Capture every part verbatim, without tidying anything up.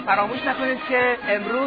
فراموش نکنید که امروز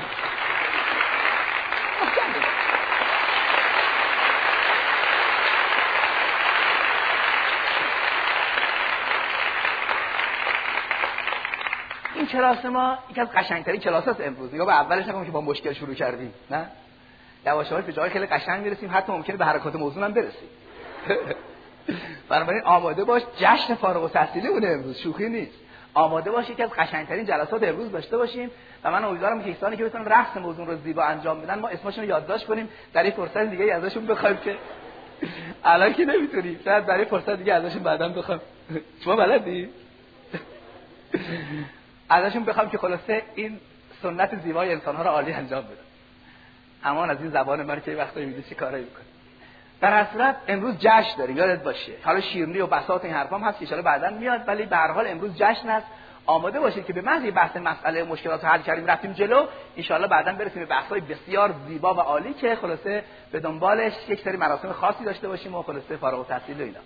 این کلاس ما یکی از قشنگترین کلاس‌هاست امروز. یا به اولش نگم که با مشکل شروع کردیم، نه؟ یواش یواش به جای خیلی قشنگ میرسیم، حتی ممکنه به حرکات موضوع هم برسیم. بنابراین آماده باش، جشن فارغ التحصیلی اون امروز شوخی نیست. آماده باش یکی از قشنگترین جلسات امروز داشته باشیم و من امیدوارم که کسانی که بتونن رقص موضوع رو زیبا انجام بدن ما اسمشون رو یادداشت کنیم، در این فرصت دیگه ازشون بخوایم که الان که نمیتونیم، شاید در این فرصت دیگه ازشون بعداً بخوام. شما بلدی؟ ازشون بخوام که خلاصه این سنت زیبای انسان‌ها رو عالی انجام بدن. امان از این زبان من که وقتی می‌بینی چه کارایی می‌کنه. در هر صورت امروز جشن داریم، یادت باشه. حالا شیرینی و بساط این حرفام هست که ان شاءالله بعداً میاد، ولی به هر حال امروز جشن است. آماده باشید که به محض بحث مسئله مشکلات حل کردیم رفتیم جلو، ان شاءالله بعداً برسیم به بحث‌های بسیار زیبا و عالی که خلاصه به دنبالش یک سری مراسم خاصی داشته باشیم و خلاصه فارغ التحصیل و اینا.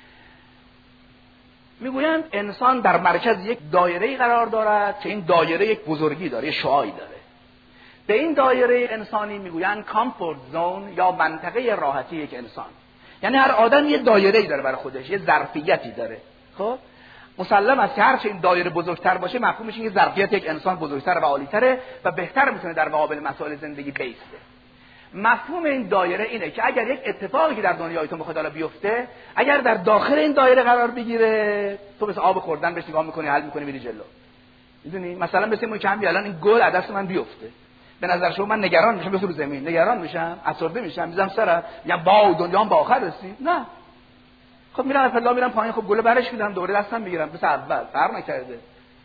میگویند انسان در مرکز یک دایره‌ای قرار دارد که این دایره یک بزرگی داره، یک شعاعی داره. به این دایره انسانی میگویند کامفورت زون یا منطقه راحتی یک انسان. یعنی هر آدم یه دایره‌ای داره برای خودش، یه ظرفیتی داره. خب مسلم است که هر چه این دایره بزرگتر باشه مفهومش اینه که ظرفیت یک انسان بزرگتر و عالی‌تره و بهتر میتونه در مقابل مسائل زندگی بیسته. مفهوم این دایره اینه که اگر یک اتفاقی که در دنیای تو بخواد بیفته، اگر در داخل این دایره قرار بگیره، تو مثل آب خوردن بهش نگاه می‌کنی، حل می‌کنی، میری جلو. می‌دونی مثلا مثل ما که همین الان این گل از دست من بیفته، به نظر شما من نگران میشم بسو رو زمین، نگران میشم، افسرده میشم، میذارم سرم، میگم با دنیام با آخر رسید؟ نه. خب میرم فلا میرم پایین، خب گل برش میدم، دوباره دستم میگیرم، مثل اول فرق نکرده.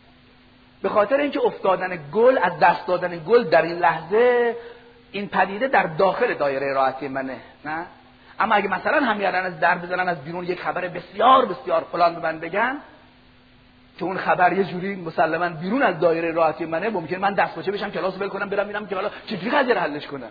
به خاطر اینکه افتادن گل، از دست دادن گل در این لحظه، این پدیده در داخل دایره راحتی منه، نه؟ اما اگه مثلا همین الان از در بزنن از بیرون یک خبر بسیار بسیار فلان به من بگن که اون خبر یه جوری مسلماً بیرون از دایره راحتی منه، ممکنه من دست پاچه بشم، کلاس ول کنم، برم میرم که حالا چجوری قضیه رو حلش کنم.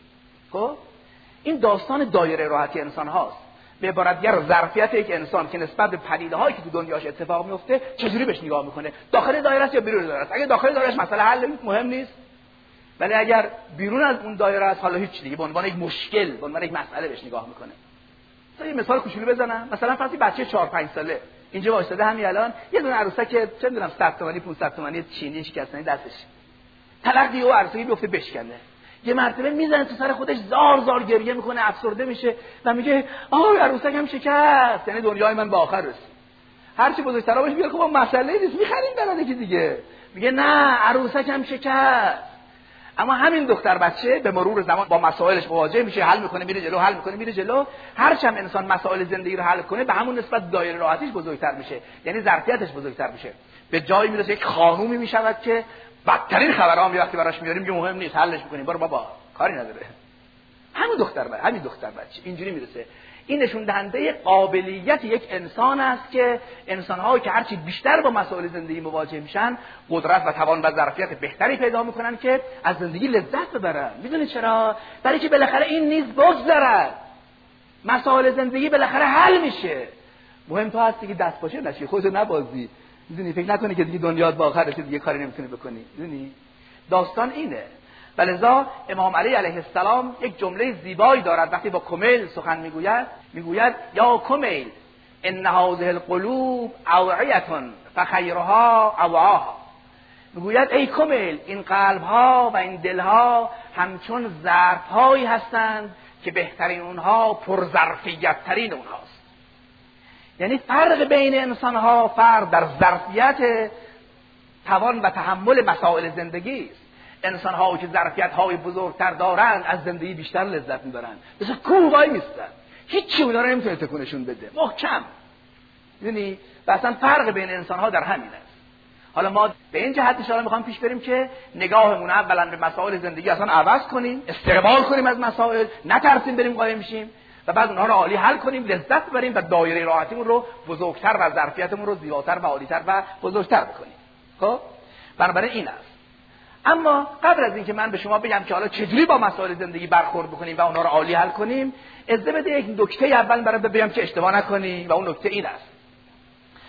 خب این داستان دایره راحتی انسان هاست. به عبارت دیگر ظرفیت یک انسان که نسبت به پدیده‌هایی که تو دنیاش اتفاق میفته چجوری بهش نگاه میکنه، داخل دایره است یا بیرون دایره است. اگه داخل دایرهش مسئله حل مهم نیست، ولی اگر بیرون از اون دایره است حالا هیچ دیگه، به عنوان یک مشکل، به عنوان یک مسئله بهش نگاه میکنه. مثلا یه مثال کوچولو بزنم، مثلا فرض بچه چهار پنج ساله اینجا وایساده همین الان یه دونه عروسک چه میدونم صد تومانی پانصد تومانی چینی شکستنی دستش، تلقی و عروسکی بیفته بشکنه، یه مرتبه میزنه تو سر خودش، زار زار گریه میکنه، افسرده میشه و میگه آه عروسکم شکست، یعنی دنیای من به آخر رسید. هر چی بزرگترا بشه میگه خب مسئله نیست، میخریم برای که دیگه. میگه نه عروسکم شکست. اما همین دختر بچه به مرور زمان با مسائلش مواجه میشه، حل میکنه، میره جلو، حل میکنه، میره جلو. هر چند انسان مسائل زندگی رو حل کنه به همون نسبت دایره راحتیش بزرگتر میشه، یعنی ظرفیتش بزرگتر میشه. به جایی میرسه یک خانومی میشود که بدترین خبرها هم وقتی براش میاریم میگه مهم نیست، حلش میکنیم، برو بابا کاری نداره. همین دختر بچه، همین دختر بچه اینجوری میرسه. این نشون دهنده قابلیت یک انسان است که انسان‌ها که هرچی بیشتر با مسائل زندگی مواجه میشن قدرت و توان و ظرفیت بهتری پیدا میکنن که از زندگی لذت ببرن. میدونید چرا؟ برای که بالاخره این نیز بگذرد، مسائل زندگی بالاخره حل میشه. مهم تو هستی که دست پاچه نشی، خودت نبازی. میدونی فکر نکنی که دیگه دنیات با آخر رسید دیگه کاری نمیتونی بکنی. میدونی داستان اینه. ولذا امام علی علیه السلام یک جمله زیبایی دارد وقتی با کمیل سخن میگوید، میگوید یا کمیل ان هذه القلوب اوعیه فخیرها اوعاها. میگوید ای کمیل این قلبها و این دلها همچون ظرفهایی هستند که بهترین اونها پرظرفیت ترین اونهاست. یعنی فرق بین انسانها فرق در ظرفیت توان و تحمل مسائل زندگی است. انسان ها که ظرفیت های بزرگتر دارند از زندگی بیشتر لذت میبرند، مثل کوه وای میستن، هیچی اونا رو نمیتونه تکونشون بده، محکم. یعنی اصلا فرق بین انسان ها در همین است. حالا ما به این جهت ان شاء الله میخوام پیش بریم که نگاهمون اولا به مسائل زندگی اصلا عوض کنیم، استقبال کنیم از مسائل، نترسیم بریم قایم میشیم و بعد اونها رو عالی حل کنیم، لذت ببریم و دایره راحتیمون رو بزرگتر و ظرفیتمون رو زیباتر و عالی‌تر و بزرگتر بکنیم. خب بنابراین این است. اما قبل از اینکه من به شما بگم که حالا چجوری با مسائل زندگی برخورد بکنیم و اونها رو عالی حل کنیم، اجازه بده یک نکته اول برای بگم که اشتباه نکنی و اون نکته این است.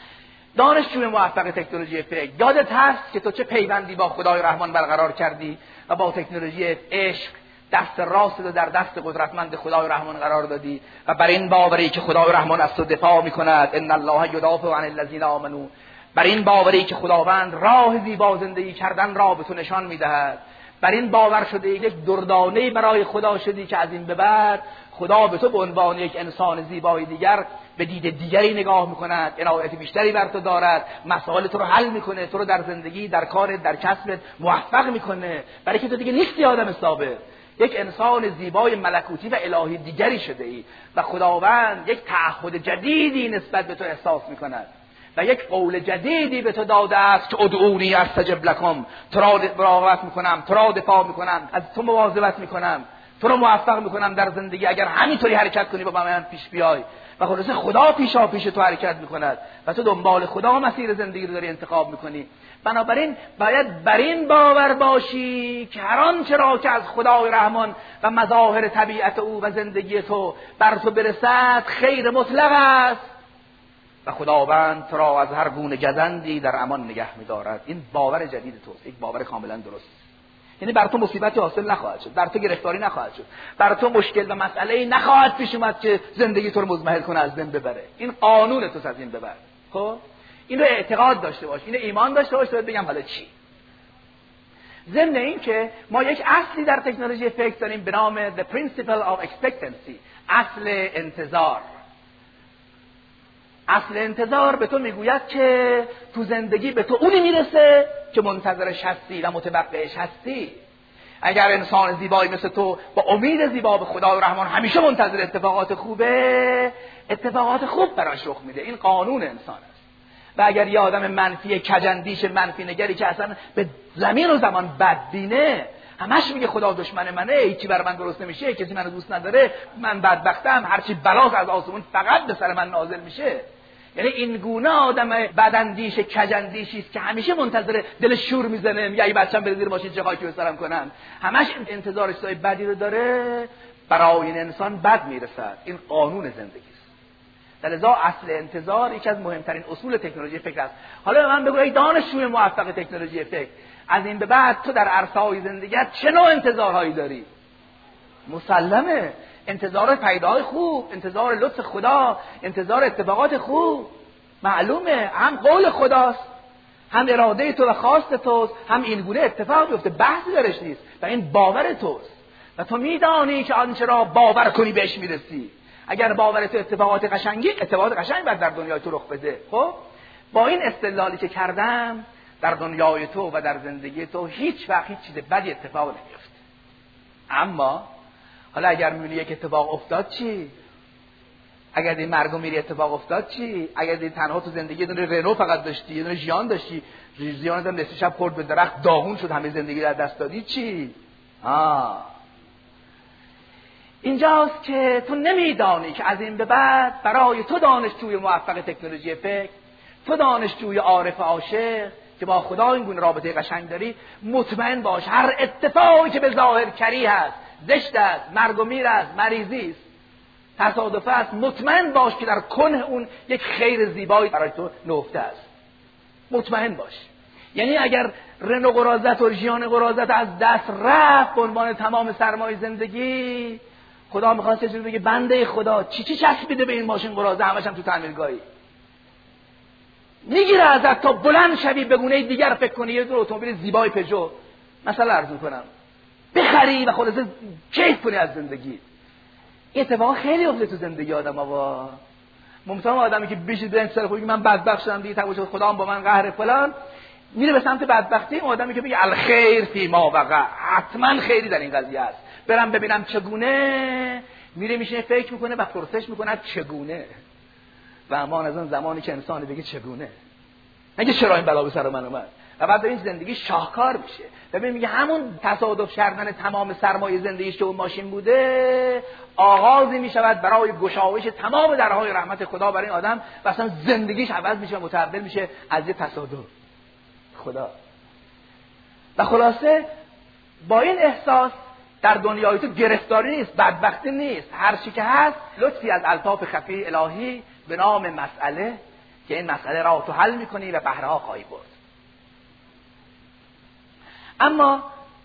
دانشجوی موفق تکنولوژی فکر، یادت هست که تو چه پیوندی با خدای رحمان برقرار کردی و با تکنولوژی عشق دست راست رو در دست قدرتمند خدای رحمان قرار دادی و بر این باوری که خدای رحمان از تو دفاع میکند، ان الله یدافع عن الذین آمنوا، بر این باوری که خداوند راه زیبا زندگی کردن را به تو نشان میدهد، بر این باور شده یک دردانه‌ای برای خدا شدی که از این به بعد خدا به تو به عنوان یک انسان زیبای دیگر به دید دیگری نگاه میکند، عنایت بیشتری بر تو دارد، مسائل تو رو حل میکنه، تو رو در زندگی، در کار، در کسبت موفق میکنه، برای که تو دیگه نیستی آدم ثابت، یک انسان زیبای ملکوتی و الهی دیگری شده ای و خداوند یک تعهد جدیدی نسبت به تو احساس میکند و یک قول جدیدی به تو داده است که ادعونی استجب لکم، تو را مراقبت میکنم، تو را دفاع میکنم، از تو مواظبت میکنم، تو رو موفق میکنم در زندگی اگر همینطوری حرکت کنی با من پیش بیای. و خلاصه خدا پیشا پیش تو حرکت میکند و تو دنبال خدا مسیر زندگی رو داری انتخاب میکنی. بنابراین باید بر این باور باشی که هر آنچه را که از خدای رحمان و مظاهر طبیعت او و زندگی تو بر تو برسد خیر مطلق است و خداوند تو را از هر گونه گزندی در امان نگه می‌دارد. این باور جدید توست، یک باور کاملا درست. یعنی بر تو مصیبتی حاصل نخواهد شد، بر تو گرفتاری نخواهد شد، بر تو مشکل و مسئله‌ای نخواهد پیش اومد که زندگی تو رو مزمحل کنه، از بین ببره. این قانون توست، از این ببر. خب این رو اعتقاد داشته باش، این ایمان داشته باش. تو بگم حالا چی؟ ضمن این که ما یک اصلی در تکنولوژی فکر داریم به نام the principle of expectancy، اصل انتظار. اصل انتظار به تو میگوید که تو زندگی به تو اونی میرسه که منتظرش هستی و متوقعش هستی. اگر انسان زیبایی مثل تو با امید زیبا به خدای رحمان همیشه منتظر اتفاقات خوبه، اتفاقات خوب براش رخ میده. این قانون انسان است. و اگر یه آدم منفی کجندیش منفی نگری که اصلا به زمین و زمان بدبینه، همش میگه خدا دشمن منه، هیچی بر من درست نمیشه، کسی منو دوست نداره، من بدبختم، هرچی بلاس از آسمون فقط به سر من نازل میشه. یعنی این گونه آدم بداندیش کجندیشی است که همیشه منتظر دل شور میزنه، میگه ای بچه‌م بره زیر ماشین چه خاکی بسرم کنم، همش انتظار چیزای بدی رو داره، برای این انسان بد میرسد. این قانون زندگی است. لذا اصل انتظار یکی از مهمترین اصول تکنولوژی فکر است. حالا من بگو ای دانشجوی موفق تکنولوژی فکر، از این به بعد تو در عرصه‌های زندگیت چه نوع انتظارهایی داری؟ مسلمه انتظار پیدای خوب، انتظار لطف خدا، انتظار اتفاقات خوب. معلومه هم قول خداست، هم اراده تو و خواست توست، هم این گونه اتفاق بیفته، بحثی درش نیست و این باور توست و تو میدانی که آنچه را باور کنی بهش میرسی. اگر باور تو اتفاقات قشنگی، اتفاقات قشنگ بعد در دنیای تو رخ بده. خب با این استدلالی که کردم در دنیای تو و در زندگی تو هیچ وقت هیچ چیز بدی اتفاق نمیفته. اما حالا اگر میبینی یک اتفاق افتاد چی؟ اگر این مرگ و میری اتفاق افتاد چی؟ اگر این تنها تو زندگی یه دونه رنو فقط داشتی، یه دونه ژیان داشتی، ژیانت هم نصف شب خورد به درخت داغون شد، همه زندگی در دست دادی چی؟ آه اینجاست که تو نمیدانی که از این به بعد برای تو دانشجوی موفق تکنولوژی فکر، تو دانشجوی عارف عاشق که با خدا این گونه رابطه قشنگ داری، مطمئن باش هر اتفاقی که به ظاهر کریه هست، زشت است، مرگ و میر است، مریضی است، تصادف است، مطمئن باش که در کنه اون یک خیر زیبایی برای تو نهفته است. مطمئن باش. یعنی اگر رنو قرازت و ژیان قرازت از دست رفت به عنوان تمام سرمایه زندگی، خدا میخواست یه چیزی بگه بنده خدا چی چی چسبیده به این ماشین قرازه، همش هم تو تعمیرگاهی میگیره ازت تا بلند شوی به گونه دیگر فکر کنی یه دور اتومبیل زیبای پژو مثلا عرض میکنم بخری و خلاصه کیف کنی از زندگی. این اتفاق خیلی افتاده تو زندگی آدم‌ها. وا ممکنه آدمی که بیش از این سر خودی من بدبخت شدم دیگه، توجه خدا هم با من قهر فلان، میره به سمت بدبختی. اون آدمی که میگه الخیر فی ما وقع، حتما خیری در این قضیه است، برم ببینم چگونه، میره میشینه فکر میکنه و پرسش میکنه چگونه. و امان از اون زمانی که انسان بگه چگونه، نگه چرا این بلا به سر من اومد، و بعد این زندگی شاهکار میشه. ببین میگه همون تصادف کردن تمام سرمایه زندگیش که اون ماشین بوده، آغازی میشود برای گشایش تمام درهای رحمت خدا برای این آدم و اصلا زندگیش عوض میشه و متحول میشه از یه تصادف. خدا و خلاصه با این احساس در دنیای تو گرفتاری نیست، بدبختی نیست، هر چی که هست لطفی از الطاف خفی الهی به نام مسئله که این مسئله را تو حل میکنی و بهره ها خواهی برد. اما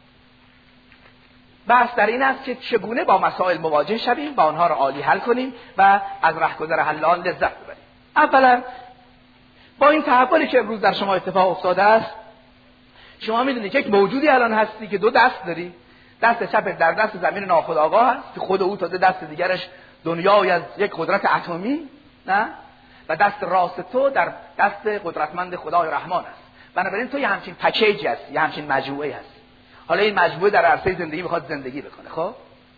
بحث در این است که چگونه با مسائل مواجه شویم، با آنها را عالی حل کنیم و از رهگذر حلال لذت ببریم. اولا با این تحولی که امروز در شما اتفاق افتاده است، شما میدونید که یک موجودی الان هستی که دو دست داری. دست چپت در دست زمین ناخودآگاه هست که خود او تازه دست دیگرش دنیای از یک قدرت اتمی، نه؟ و دست راست تو در دست قدرتمند خدای رحمان است. بنابراین تو یه همچین پکیجی هستی، یه همچین مجموعه هستی. حالا این مجموعه در عرصه زندگی میخواد زندگی بکنه. خب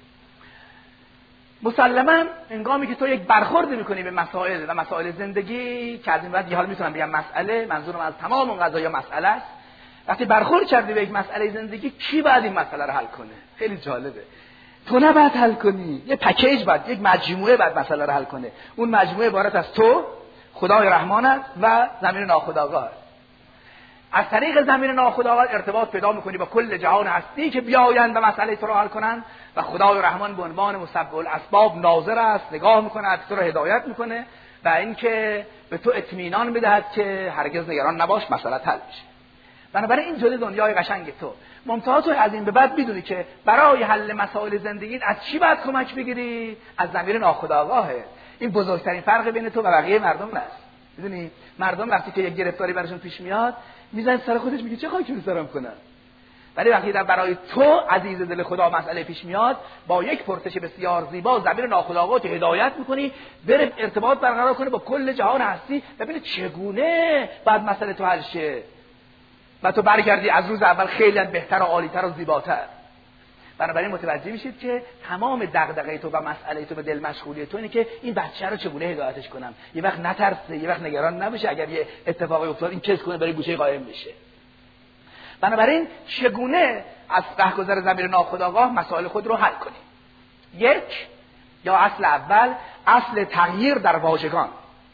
مسلماً هنگامی که تو یک برخورد میکنی به مسائل و مسائل زندگی که از این بعد حالا میتونم بگم مسئله، منظورم از تمام اون قضایا مسئله است. وقتی برخورد کردی به یک مسئله زندگی، کی باید این مسئله رو حل کنه؟ خیلی جالبه. تو نباید حل کنی، یه پکیج باید، یک مجموعه باید مسئله رو حل کنه. اون مجموعه عبارت از تو، خدای رحمان است و زمین ناخودآگاه است. از طریق زمین ناخودآگاه ارتباط پیدا میکنی با کل جهان هستی که بیایند و مسئله تو رو حل کنن و خدای رحمان به عنوان مسبب الاسباب ناظر است، نگاه میکنه، تو رو هدایت میکنه و اینکه به تو اطمینان بدهد که هرگز نگران نباش، مسئله حل میشه. بنابراین این جزء دنیای قشنگ تو. منتها تو از این به بعد میدونی که برای حل مسائل زندگی از چی باید کمک بگیری؟ از زمین ناخودآگاهه. این بزرگترین فرق بین تو و بقیه مردم است. میدونی مردم وقتی که یک گرفتاری براشون پیش میاد، میزنه سر خودش میگه چه خاکی رو سرم کنم. ولی وقتی در برای تو عزیز دل خدا مسئله پیش میاد، با یک پرسش بسیار زیبا زمین ناخودآگاه تو هدایت میکنی، بره ارتباط برقرار کنه با کل جهان هستی، ببینه چگونه بعد مسئله تو حل شه. و تو برگردی از روز اول خیلی بهتر و عالی‌تر و زیباتر. بنابراین متوجه میشید که تمام دغدغه تو و مسئله تو و دل مشغولی تو اینه که این بچه رو چگونه هدایتش کنم، یه وقت نترسه، یه وقت نگران نباشه اگر یه اتفاقی افتاد این چیز کنه برای گوشه قایم بشه. بنابراین چگونه از رهگذر زمین ناخودآگاه مسائل خود رو حل کنیم؟ یک، یا اصل اول، اصل تغییر در واژگان.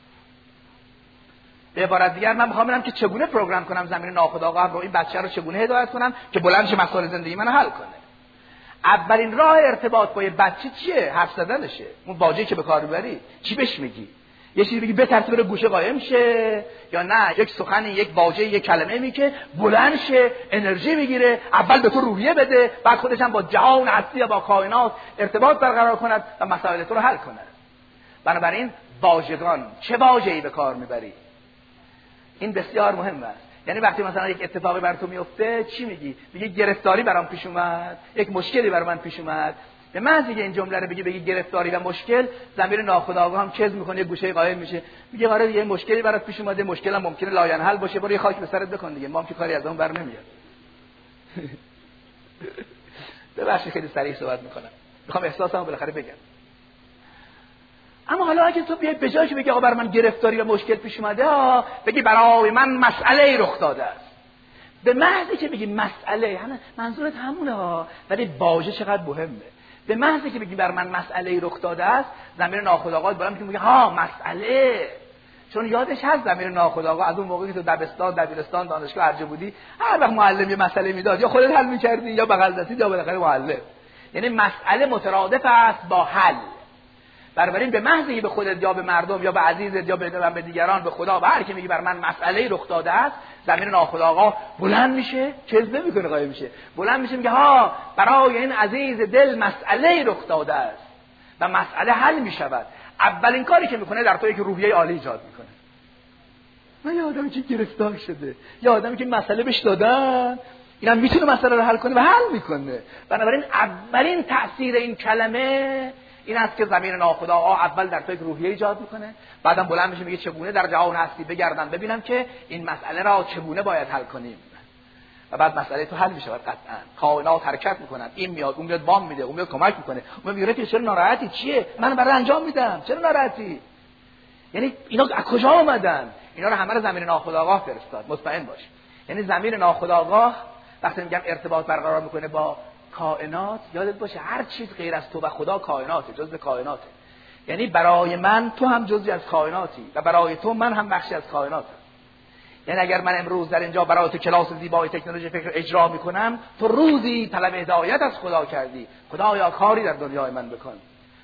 به عبارت دیگر من میخوام ببینم که چگونه پروگرام کنم زمین ناخودآگاه رو، این بچه رو چگونه هدایت کنم که بلند شه مسائل زندگی منو حل کنه. اولین راه ارتباط با یه بچه چیه؟ حرف زدنشه. اون واژه‌ای که به کار میبری چی بهش میگی؟ یه چیزی بگی بترسه بره گوشه قایم شه، یا نه یک سخنی، یک واژه، یک کلمه می که بلند شه، انرژی میگیره، اول به تو روحیه بده، بعد خودش هم با جهان هستی یا با کائنات ارتباط برقرار کند و مسائل تو رو حل کند. بنابراین واژگان، چه واژه‌ای به کار میبری؟ این بسیار مهم است. یعنی وقتی مثلا یک اتفاقی بر تو میفته چی میگی؟ میگی گرفتاری برام پیش اومد، یک مشکلی بر من پیش اومد. به محض اینکه این جمله رو بگی بگی گرفتاری و مشکل، ضمیر ناخودآگاه هم چیز میکنه، یه گوشه قایم میشه، میگه آره یه مشکلی برات پیش اومده، مشکل هم ممکنه لاینحل باشه، برو یه خاک به سرت بکن دیگه، ما هم که کاری از اون بر نمیاد. ببخشید خیلی سریع صحبت میکنم، میخوام احساسمو بالاخره بگم. اما حالا اگه تو بیای به جای که بگی آقا بر من گرفتاری و مشکل پیش اومده، ها بگی برای من مسئله رخ داده است. به محضی که بگی مسئله، یعنی منظورت همونه ها، ولی واژه چقدر مهمه. به محضی که بگی بر من مسئله رخ داده است، ضمیر ناخودآگاه بالا میگه ها مسئله، چون یادش هست ضمیر ناخودآگاه از اون موقعی که تو دبستان، دبیرستان، دانشگاه هر جا بودی، هر وقت معلم یه مسئله میداد یا خودت حل میکردی یا بغل دستی یا بالاخره معلم. یعنی مسئله مترادف است با حل. بنابراین به محضی به خودت یا به مردم یا به عزیزت یا به دیگران، به خدا، به هر کی میگی بر من مسئله رخ داده است، ضمیر ناخودآگاه بلند میشه، چیز نمیکنه قایم میشه، بلند میشه میگه ها برای این عزیز دل مسئله رخ داده است و مسئله حل میشود. اولین کاری که میکنه در تو یک روحیه عالی ایجاد میکنه. من یه آدمی که گرفتار شده، یه آدمی که مسئله بهش دادن، اینم میتونه مسئله رو حل کنه و حل میکنه. بنابراین اولین تأثیر این کلمه این است که ضمیر ناخودآگاه اول در تو یک روحیه ایجاد میکنه، بعدم بلند میشه میگه چگونه در جهان هستی بگردم ببینم که این مسئله را چگونه باید حل کنیم و بعد مسئله تو حل میشه. قطعا کائنات حرکت میکنن، این میاد اون میاد وام میده، اون میاد کمک میکنه، اون میگه رفیق چرا ناراحتی؟ چیه؟ من برای انجام میدم، چرا ناراحتی؟ یعنی اینا از کجا اومدن؟ اینا رو همه رو ضمیر ناخودآگاه فرستاد. مطمئن باش. یعنی ضمیر ناخودآگاه وقتی میگم ارتباط برقرار میکنه با کائنات، یادت باشه هر چیز غیر از تو و خدا کائناته، جزء کائناته. یعنی برای من تو هم جزئی از کائناتی و برای تو من هم بخشی از کائناتم. یعنی اگر من امروز در اینجا برای تو کلاس زیبای تکنولوژی فکر اجرا میکنم، تو روزی طلب هدایت از خدا کردی، خدایا کاری در دنیای من بکن.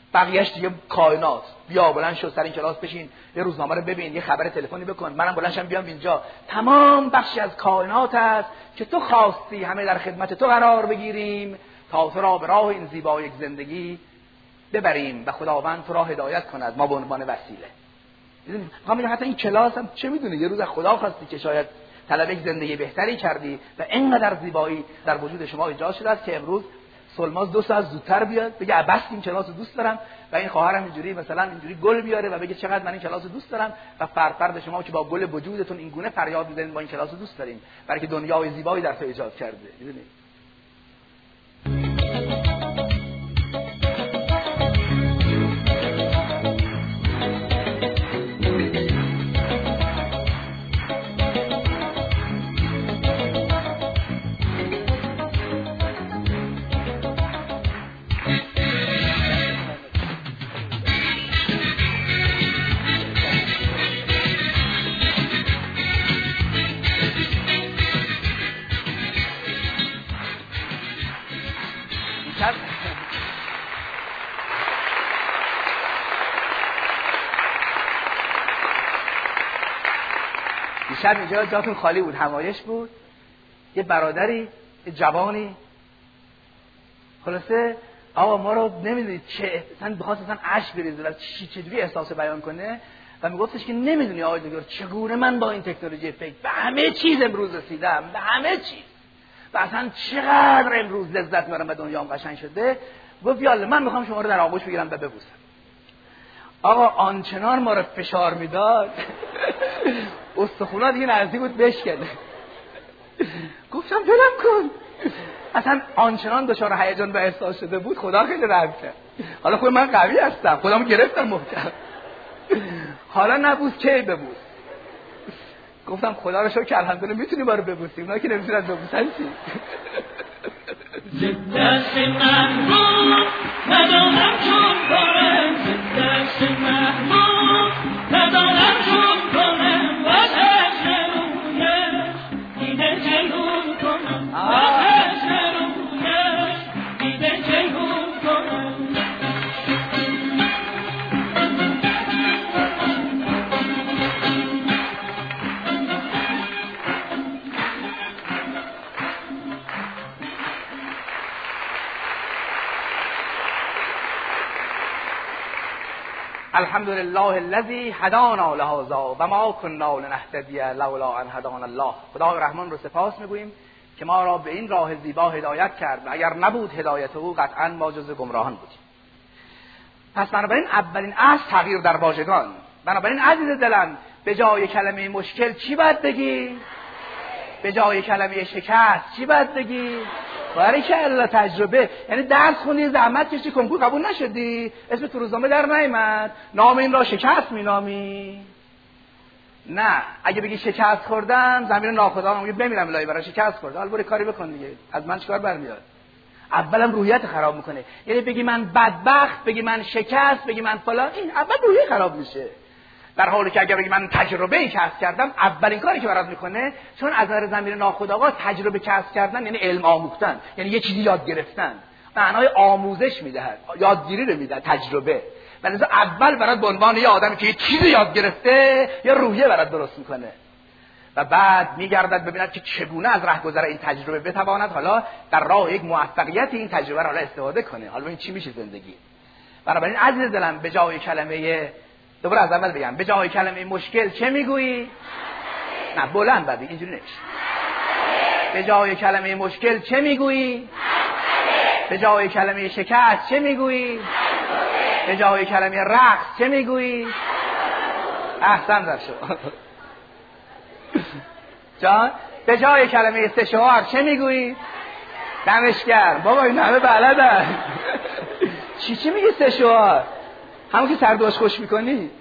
بقیه‌اش دیگه کائنات. بیا بلند شو سر این کلاس بشین، یه روزنامه رو ببین، یه خبر تلفنی بکن، منم بلند شم بیام اینجا. تمام بخشی از کائنات است که تو خواستی همه در خدمت تو قرار بگیریم تا تو را به راه این زیبا یک زندگی ببریم و خداوند تو را هدایت کند، ما به عنوان وسیله. میگم حتی این کلاس هم چه میدونه، یه روز از خدا خواستی که شاید طلب یک زندگی بهتری کردی و اینقدر زیبایی در وجود شما ایجاد شده است که امروز سلماز دو ساعت زودتر بیاد بگه بس این کلاس رو دوست دارم و این خواهرم اینجوری مثلا اینجوری گل بیاره و بگه چقدر من این کلاس رو دوست دارم و فرد فرد شما که با گل وجودتون این گونه فریاد میزنید با این کلاس رو دوست داریم، برای که دنیای زیبایی در تو ایجاد کرده. میدونید دیشب اینجا جاتون خالی بود، همایش بود، یه برادری یه جوانی خلاصه آقا ما رو نمیدونید چه اصلا بخواست اصلا عشق بریزه و چجوری احساس بیان کنه و میگفتش که نمیدونی آقای دکتر چگونه من با این تکنولوژی فکر به همه چیز امروز رسیدم، به همه چیز و اصلا چقدر امروز لذت میبرم و دنیام قشنگ شده. گفت یالا من میخوام شما رو در آغوش بگیرم و ببوسم. آقا آنچنان ما رو فشار میداد استخونا دیگه نزدیک بود بشکنه. گفتم ولم کن. اصلا آنچنان دچار هیجان و احساس شده بود خدا خیلی رحم کرد. حالا خود من قوی هستم، خودمو گرفتم محکم. حالا نبوس کی ببوس. گفتم خدا رو شکر الحمدلله میتونی ما رو ببوسی، اونا که نمیتونن ببوسن چی؟ دست محبوب ندانم چون کنم، دست محبوب ندانم چون کنم، و تشنویش دیده جلون کنم، و تشنویش دیده جلون کنم. الحمد لله الذی هدانا لهذا و ما كنا لنهتدی لولا ان هدانا الله. خدای رحمان رو سپاس میگوییم که ما را به این راه زیبا هدایت کرد و اگر نبود هدایت او قطعا ما جز گمراهان بودیم. پس بنابراین اولین اصل تغییر در واژگان. بنابراین عزیز دلم به جای کلمه مشکل چی باید بگی؟ به جای کلمه شکست چی باید بگی؟ برای که الله تجربه. یعنی درس خوندی، زحمت کشیدی، کنکور قبول نشدی، اسم تو روزنامه در نیامد، نام این را شکست مینامی؟ نه، اگه بگی شکست خوردم زمین ناخودآگاه میگه بمیرم الهی برای شکست خوردم، حالا برو کاری بکن دیگه، از من چیکار برمیاد؟ اولم روحیت خراب میکنه. یعنی بگی من بدبخت، بگی من شکست، بگی من فلان، این اول روحیه خراب میشه. در حالی که اگر بگی من تجربه کسب کردم، اولین کاری که برات میکنه، چون از نظر زمین ناخودآگاه تجربه کسب کردن یعنی علم آموختن، یعنی یه چیزی یاد گرفتن، معنای آموزش میدهد، یادگیری رو میده، تجربه. ولی اول برات به عنوان یه آدمی که یه چیزی یاد گرفته، یه روحیه برات درست میکنه و بعد میگردد ببیند که چگونه از رهگذر این تجربه بتواند حالا در راه یک موفقیت این تجربه را استفاده کنه. حالا این چی میشه زندگی؟ بنابراین عزیز دلم به جای کلمه، دوباره از اول بگم، به جای کلمه مشکل چه میگویی؟ نه بلند بعد اینجوری نمیشه. به جای کلمه مشکل چه میگویی؟ به جای کلمه شکست چه میگویی؟ به جای کلمه رقص چه میگویی؟ احسن در شما جان. به جای کلمه استشعار چه میگویی؟ دمشگر. بابا این همه بلدن. چی چی میگی استشعار؟ همون که سردوش خوش میکنی.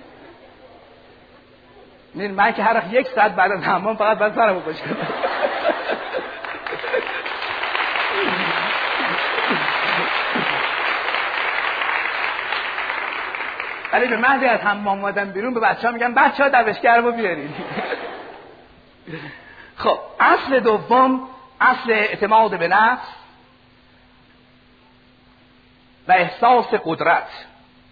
من که هر وقت یک ساعت بعد از حمام فقط باید سرمو خوش کنم. ولی به محضی از حمام اومدن بیرون به بچه‌ها میگم بچه‌ها دمشگرمو بیارین. خب اصل دوم اصل اعتماد به نفس و احساس قدرت.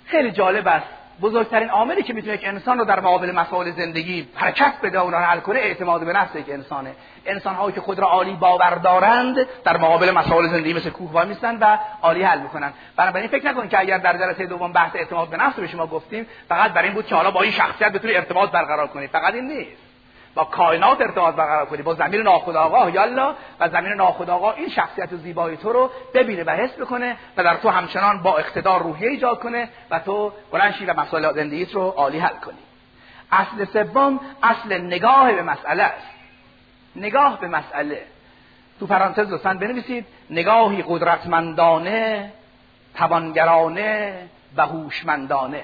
خیلی جالب است. بزرگترین عاملی که میتونه یک انسان رو در مقابل مسائل زندگی حرکت بده و اونها رو حل کنه اعتماد به نفس یک انسانه. انسان‌هایی که خود را عالی باور دارند در مقابل مسائل زندگی مثل کوه وای میستن و عالی حل میکنن. بنابراین فکر نکنید که اگر در جلسه دوم بحث اعتماد به نفس به شما گفتیم فقط برای این بود که حالا با این شخصیت بتونی ارتباط برقرار کنی. فقط این نیست. با کائنات ارتباط برقرار کنی، با ضمیر ناخودآگاه یالا و ضمیر ناخودآگاه این شخصیت زیبای تو رو ببینه و حس بکنه و در تو همچنان با اقتدار روحیه ایجاد کنه و تو بلند شی و مسائل زندگیت رو عالی حل کنی. اصل سوم اصل نگاه به مسئله است. نگاه به مسئله، تو پرانتز لطفاً بنویسید نگاهی قدرتمندانه، توانگرانه و هوشمندانه.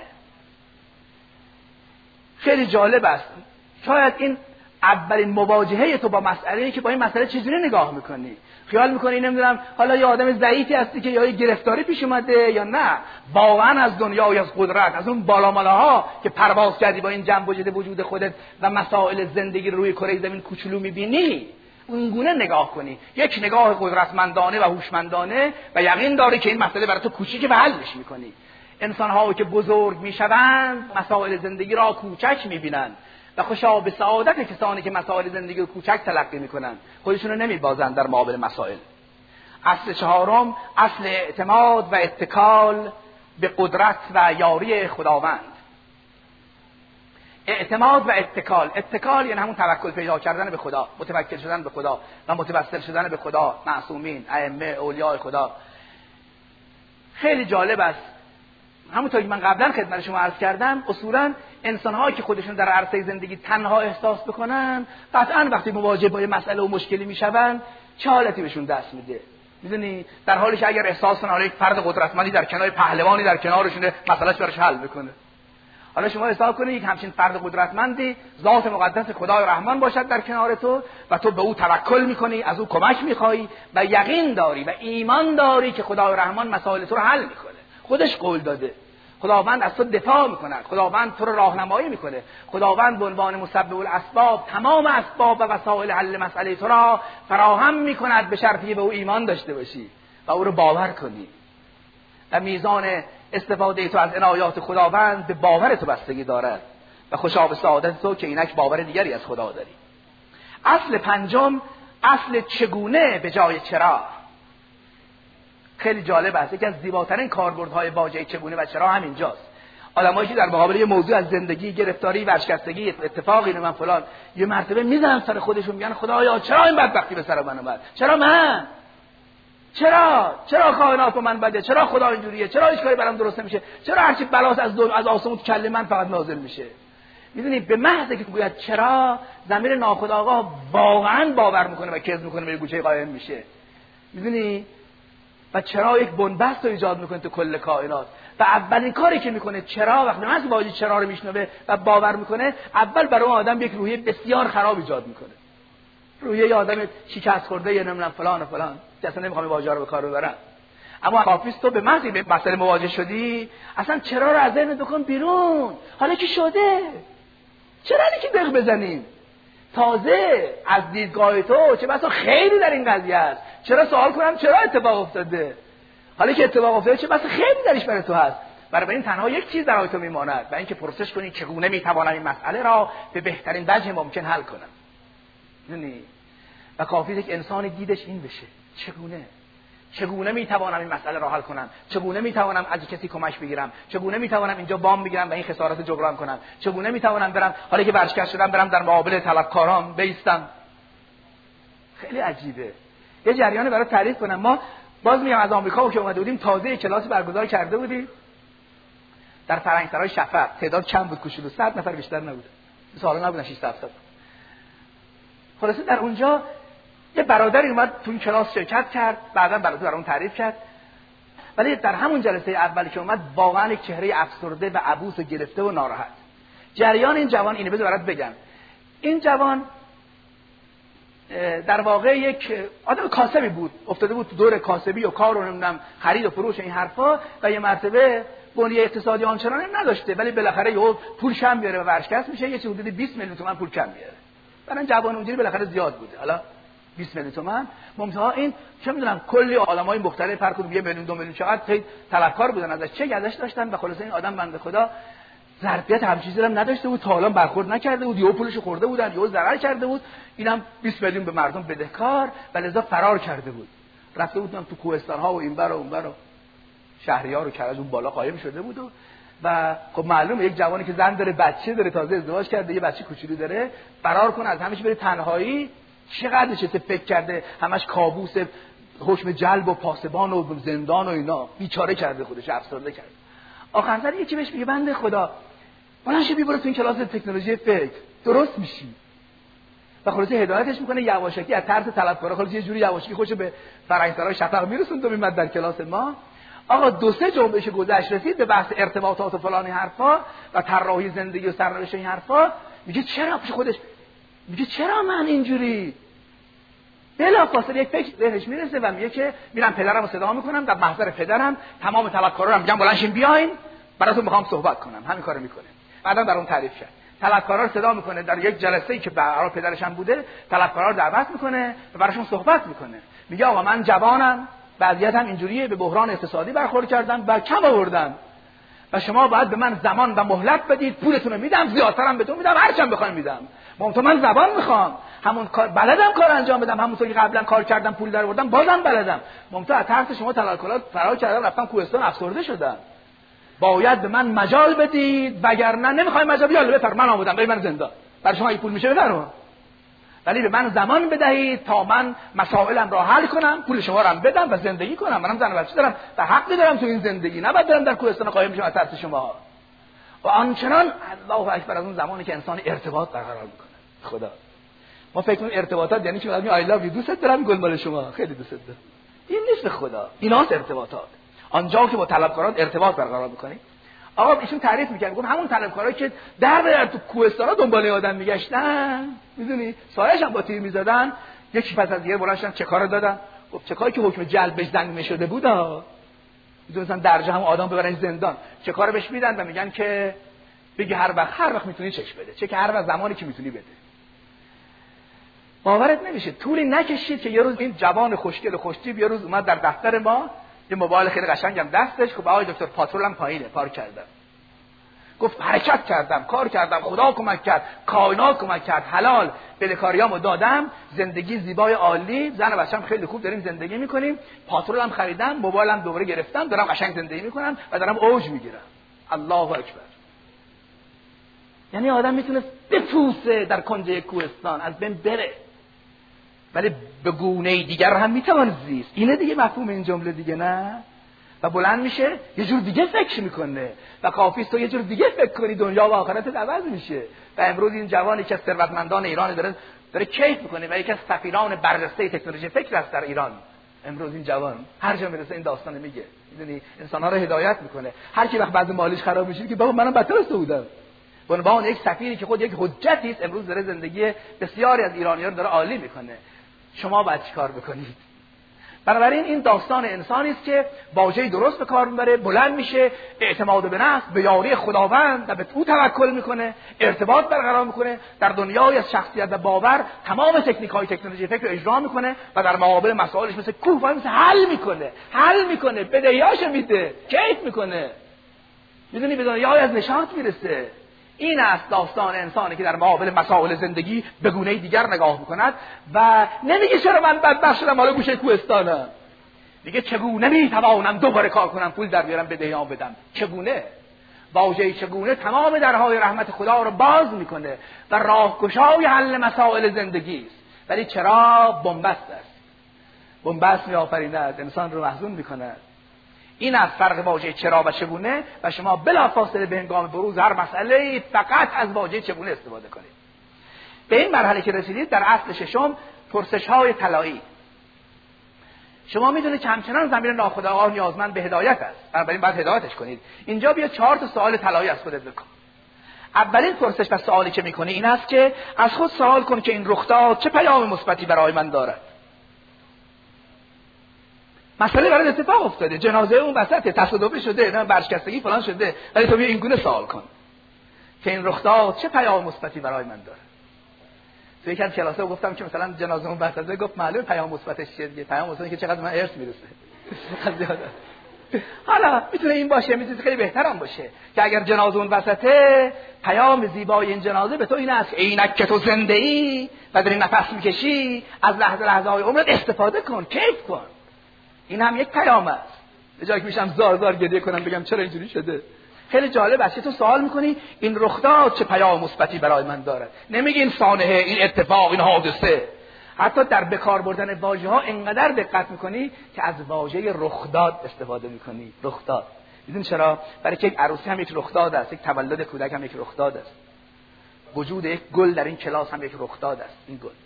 خیلی جالب است. شاید این اولین مواجهه تو با مسئله که با این مسئله چجوری نگاه میکنی. خیال میکنی نمیدونم حالا یه آدم ضعیفی هستی که یا گرفتاری پیش اومده یا نه، واقعا از دنیا و از قدرت، از اون بالامالاها که پرواز کردی با این جنب وجود وجود خودت و مسائل زندگی رو روی کره زمین کوچولو میبینی، اون گونه نگاه کنی. یک نگاه قدرتمندانه و هوشمندانه و یقین داری که این مسئله برای تو کوچیکه و حلش میکنی. انسان‌ها که بزرگ میشوند مسائل زندگی را کوچک میبینند و خوشا به سعادت کسانی که مسائل زندگی رو کوچک تلقی میکنن، خودشون رو نمیبازند در مقابل مسائل. اصل چهارم اصل اعتماد و اتکال به قدرت و یاری خداوند. اعتماد و اتکال، اتکال یعنی همون توکل پیدا کردن به خدا، متوکل شدن به خدا و متوسل شدن به خدا، معصومین، ائمه، اولیاء خدا. خیلی جالب است. همونطور که من قبلا خدمت شما عرض کردم، اصولا انسان‌هایی که خودشون در عرصه زندگی تنها احساس بکنن، قطعاً وقتی مواجه با یه مسئله و مشکلی میشون چه حالتی بهشون دست میده؟ میدونی در حالی که اگر احساس کنن یک فرد قدرتمندی در کنار، پهلوانی در کنارشونه، مسئلهش براش حل بکنه. حالا شما حساب کنید یک همچین فرد قدرتمندی ذات مقدس خدای رحمان باشد در کنار تو و تو به او توکل میکنی، از او کمک میخوای و یقین داری و ایمان داری که خدای رحمان مسائل تو رو حل میکنه. خودش قول داده. خداوند از تو دفاع میکنه، خداوند تو رو راهنمایی میکنه، خداوند به عنوان مسبب الاسباب تمام اسباب و وسایل حل مسئله تو را فراهم میکند به شرطی به او ایمان داشته باشی و او رو باور کنی. و میزان استفاده تو از عنایات خداوند به باور تو بستگی دارد و خوشا به سعادت تو که اینک باور دیگری از خدا داری. اصل پنجم اصل چگونه به جای چرا. خیلی جالب است. یکی از زیباترین کاربردهای واژه چگونه و چرا همینجاست. آدمایی که در مقابل یه موضوع از زندگی، گرفتاری، ورشکستگی، اتفاقی من فلان یه مرتبه میزنن سر خودشون میگن خدایا چرا این بدبختی به سر من اومد؟ چرا من؟ چرا؟ چرا کائنات با من بده؟ چرا خدا اینجوریه؟ چرا هیچ کاری برام درست نمیشه؟ چرا هرچی بلاس از دور از آسمون تو کله من فقط نازل میشه؟ میدونی به محض که گوید چرا، ضمیر ناخودآگاه واقعا باور میکنه و کذب میکنه به گوشه قایم میشه. میدونی؟ و چرا یک بنبست رو ایجاد میکنه تو کل کائنات. و اولین کاری که میکنه چرا، وقتی من واژه چرا رو میشنوه و باور میکنه، اول برای اون آدم یک روحیه بسیار خراب ایجاد میکنه. روحیه یه آدم شکست خورده یا نمیدونم فلان و فلان. اصلا نمیخوام واژه رو به کار ببرم. اما کافیست تو به محض به مسئله مواجه شدی، اصلا چرا رو از ذهنت بکن بیرون. حالا که شده، چرا که دق بزنیم؟ تازه از دیدگاه تو چه بسا خیلی در این قضیه است. چرا سوال کنم چرا اتفاق افتاده؟ حالا که اتفاق افتاده چه بسا خیلی درش برای تو هست. برای این تنها یک چیز در تو میماند و اینکه پرسش کنی چگونه میتوانم این مسئله را به بهترین وجه ممکن حل کنم. میدونی؟ و کافیه که انسان دیدش این بشه. چگونه؟ چگونه میتوانم این مسئله را حل کنم؟ چگونه میتوانم از کسی کمک بگیرم؟ چگونه میتوانم اینجا وام بگیرم و این خسارات جبران کنم؟ چگونه میتوانم برم حالا که ورشکست شدم برم در مقابل طلبکاران بایستم؟ خیلی عجیبه. یه جریان برای تعریف کنم. ما باز میگم از آمریکا که اومده بودیم، تازه کلاس برگزار کرده بودیم در فرهنگسرای شفق. تعداد چند بود؟ کوچولو صد نفر بیشتر نبود. سوالا نبودن شش هفت. خلاصه در اونجا یه برادری اومد تو این کلاس شرکت کرد، بعداً برای اون تعریف کرد. ولی در همون جلسه اولی که اومد واقعا یک چهره افسرده و عبوس و گرفته و ناراحت. جریان این جوان اینه، بذار برات بگم. این جوان در واقع یک آدم کاسبی بود، افتاده بود تو دور کاسبی و کار و نمیدونم خرید و فروش این حرفا و یه مرتبه بنیه اقتصادی آنچنانی نداشته، ولی بالاخره یهو پول کم بیاره و ورشکست میشه، یه چیز حدود بیست میلیون تومان پول کم میاره. برای جوان اونجوری بالاخره زیاد بوده. حالا بیست میلیون تومان. منتها این چه میدونم کلی آدمای مختلف هر کدوم یه میلیون دو میلیون چقدر خیلی طلبکار بودن ازش، چه گردش داشتن. به خلاص این آدم بنده خدا ظرفیت همین چیزی هم نداشته بود، تا الان برخورد نکرده بود، یهو پولشو خورده بودن، یهو ضرر کرده بود، اینم بیست میلیون به مردم بدهکار و لذا فرار کرده بود. رفته بودم تو کوهستان‌ها و اینور و اونور و شهریار رو کرد از اون بالا قایم شده بود و و خب معلومه یک جوانی که زن داره، بچه داره، تازه ازدواج کرده، یه بچه کوچولو داره، فرار کنه از همش بره تنهایی، چقدر چه فکر کرده، همش کابوس حکم جلب و پاسبان و زندان و اینا، بیچاره کرده خودش، افسرده کرده. آخرسر یکی بهش میگه بنده خدا بلند شو برو تو این کلاس تکنولوژی فکر، درست میشی. و خلاصه هدایتش میکنه یواشکی از طرز طلبکارا، خلاص یه جوری یواشکی خودشو به فرنگسرای شفق میرسون تو میمد در کلاس ما. آقا دو سه جنبش گذشت رسید به بحث ارتباطات و فلان حرفا و طراحی زندگی و سرنوشت این حرفا، میگه چرا پیش خودش میگه چرا من اینجوری؟ بلافاصله یک فکر ذهنش میرسه و میگه که میرم پدرمو صدا میکنم، در محضر پدرم تمام طلبکارا رو میگم بلند شین بیاین براتون میخوام صحبت کنم. همین کارو میکنه. بعدا در اون تعریف کرد. طلبکارا رو صدا میکنه در یک جلسه‌ای که برای پدرش هم بوده، طلبکارا رو دعوت میکنه و براشون صحبت میکنه. میگه آقا من جوانم، وضعیتم اینجوریه، به بحران اقتصادی برخورد کردم و کم آوردم و شما باید به من زمان و مهلت بدید، پولتون رو میدم، زیادترم بهتون میدم، هر چند بخواید میدم. منتها من زبان میخوام، همون کار بلدم کار انجام بدم، همونطوری که قبلا کار کردم پول در آوردم بازم بلدم. منتها از تحت شما طلبکارا فرار کردم، رفتم کوهستان افسرده شدم. باید به من مجال بدید، وگرنه نمیخوام مجال بیال بفر من آمدم برای من زندان. برای شما این پول میشه بفرما. ولی به من زمان بدهید تا من مسائلم را حل کنم، پول شما رو هم بدم و زندگی کنم. منم زن و بچه دارم و حق دارم تو این زندگی، نباید برم در کوهستان قایم بشم از ترس شما. و آنچنان الله اکبر از اون زمانی که انسان ارتباط برقرار میکنه. خدا ما فکر کنیم ارتباطات یعنی چی؟ آدمی آی لاو یو دوست دارم گل مال شما خیلی دوست دارم. این نیست به خدا. ایناست ارتباطات. آنجا که با طلبکاران ارتباط برقرار میکنی. آقا ایشون تعریف میکنه، گفت همون طلبکارایی که در در تو کوهستانا دنبال آدم میگشتن، میدونی سایه‌اش هم با تیر میزدن، یکی پس از دیگه بلند شدن چه کارو دادن؟ گفت چه کاری که حکم جلب بهش زنگ میشده بود ها، میدونستن درجه هم آدم ببرن زندان، چه کارو بهش میدن و میگن که بگی هر وقت هر وقت میتونی چش بده، چه که هر وقت زمانی که میتونی بده. باورت نمیشه طولی نکشید که یه روز این جوان خوشگل و خوشتیپ یه روز اومد در دفتر ما، یه موبایل خیلی قشنگم دستش، خب آقای دکتر پاترولم پایینه، پارک کردم. گفت حرکت کردم، کار کردم، خدا کمک کرد، کائنات کمک کرد، حلال بدهکاریامو دادم، زندگی زیبای عالی، زن و بچه‌م خیلی خوب داریم زندگی میکنیم، پاترولم خریدم، موبایلم دوباره گرفتم، دارم قشنگ زندگی میکنم و دارم اوج میگیرم. الله اکبر. یعنی آدم میتونه بپوسه در کنج کوهستان از بین بره، ولی به گونه دیگر هم میتوان زیست. اینه دیگه مفهوم این جمله دیگه، نه؟ و بلند میشه یه جور دیگه فکر میکنه و کافیست تو یه جور دیگه فکر کنی، دنیا و آخرت عوض میشه. و امروز این جوانی که ثروتمندان ایران داره داره کیف میکنه و یکی از سفیران برجسته تکنولوژی فکر است در ایران. امروز این جوان هر جا میرسه این داستانو میگه، میدونی انسان‌ها رو هدایت میکنه. هر کی وقت بعد مالیش خراب میشه که بابا منم بدتر از تو بودم. به عنوان یک سفیری که خود یک حجتی است، امروز داره زندگی بسیاری از ایرانیان داره عالی میکنه. شما باید چیکار بکنید؟ بنابراین این داستان انسانی است که واژه درست به کار میبره، بلند میشه، اعتماد به نفس، به یاری خداوند و به او توکل میکنه، ارتباط برقرار میکنه، در دنیای از شخصیت و باور تمام تکنیک‌های تکنولوژی فکر رو اجرا میکنه و در مقابل مسائلش مثل کوه وای مثل حل میکنه، حل میکنه، بدهیاشو میده، کیف میکنه. میدونی به دنیای از نشاط میرسه. این است داستان انسانی که در مقابل مسائل زندگی به گونه دیگر نگاه میکند و نمیگه چرا من بدبخت شدم حالا گوشه کوهستانم، میگه چگونه میتوانم دوباره کار کنم پول در بیارم بدهیام بدم. چگونه؟ واژه چگونه تمام درهای رحمت خدا رو باز میکنه و راهگشای حل مسائل زندگی است، ولی چرا بنبست است. بنبست میآفریند، انسان رو محزون میکند. این از فرق واژه چرا و چگونه و شما بلافاصله به هنگام بروز هر مسئله فقط از واژه چگونه استفاده کنید. به این مرحله که رسیدید در اصل ششم پرسش‌های طلایی. شما میدونید که همچنان ضمیر ناخودآگاه نیازمند به هدایت است، بنابراین باید هدایتش کنید. اینجا بیا چهار تا سوال طلایی از خودت بکن. اولین پرسش و سوالی که میکنی این است که از خود سوال کن که این رخداد چه پیام مثبتی برای من دارد. مسئله برای اتفاق افتاده، جنازه اون وسطه، تصادفی شده، نه برشکستگی فلان شده، ولی تو بیا این گونه سوال کن که این رخداد چه پیام مثبتی برای من داره. تو یکی از کلاس‌ها گفتم که مثلا جنازه اون وسطه گفت معلومه پیام مثبتش چیه دیگه، پیام مثبتی که چقدر من ارث میرسه. حالا میتونه این باشه، میتونه خیلی بهترم باشه که اگر جنازه اون وسطه، پیام زیبای این جنازه به تو این است که اینک که تو زنده ای و داری نفس میکشی، از لحظه لحظه های عمرت استفاده کن، کیف کن. این هم یک پیام است. به جایی که میشم زار زار گریه کنم بگم چرا اینجوری شده. خیلی جالب است. تو سوال میکنی این رخداد چه پیام مثبتی برای من دارد. نمیگی این سانحه، این اتفاق، این حادثه. حتی در بکار بردن واژه ها انقدر دقت میکنی که از واژه رخداد استفاده میکنی. رخداد. میدونی چرا؟ برای که یک عروسی هم یک رخداد است، یک تولد کودک هم یک رخداد است. وجود یک گل در این کلاس هم یک رخداد است. این گل.